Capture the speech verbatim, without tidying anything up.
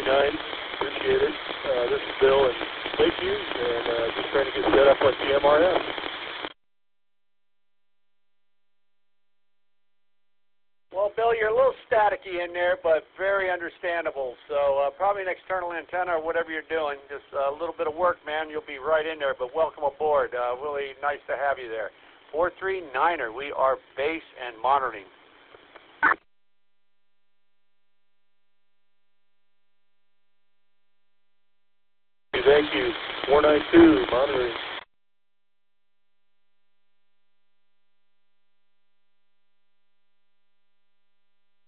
three nine. Appreciate it. Uh, this is Bill in Lakeview, and uh, just trying to get set up on G M R S. Well, Bill, you're a little staticky in there, but very understandable. So uh, probably an external antenna or whatever you're doing. Just a little bit of work, man. You'll be right in there, but welcome aboard. Uh, really nice to have you there. four three niner, we are base and monitoring. Thank you. four nine two, monitoring.